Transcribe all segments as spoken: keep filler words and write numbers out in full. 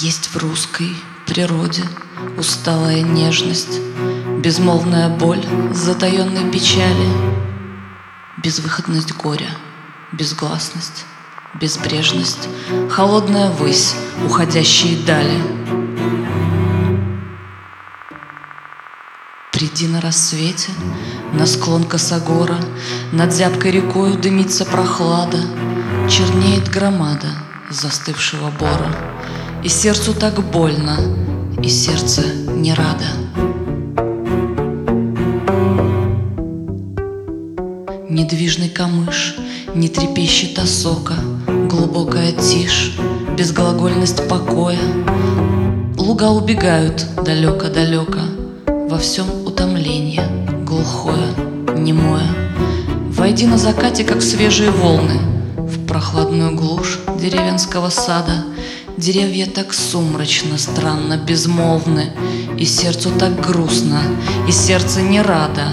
Есть в русской природе усталая нежность, безмолвная боль затаенной печали, безвыходность горя, безгласность, безбрежность, холодная высь, уходящие дали. Приди на рассвете, на склон косогора, над зябкой рекою дымится прохлада, чернеет громада застывшего бора, и сердцу так больно, и сердце не радо. Недвижный камыш не трепещет осока, глубокая тишь, безглагольность покоя. Луга убегают далеко-далеко, во всем утомление, глухое, немое. Войди на закате, как свежие волны, в прохладную глушь деревенского сада. Деревья так сумрачно, странно, безмолвны, и сердцу так грустно, и сердце не радо.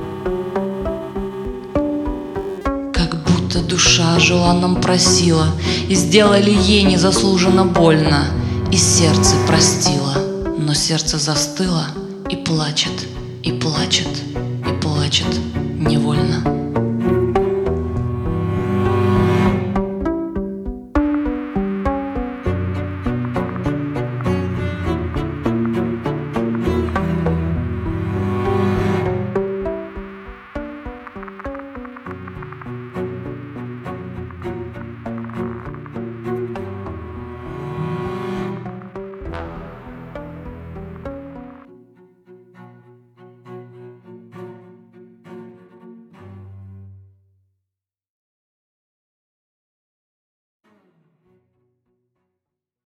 Как будто душа желанном просила, и сделали ей незаслуженно больно, и сердце простило, но сердце застыло и плачет, и плачет, и плачет невольно.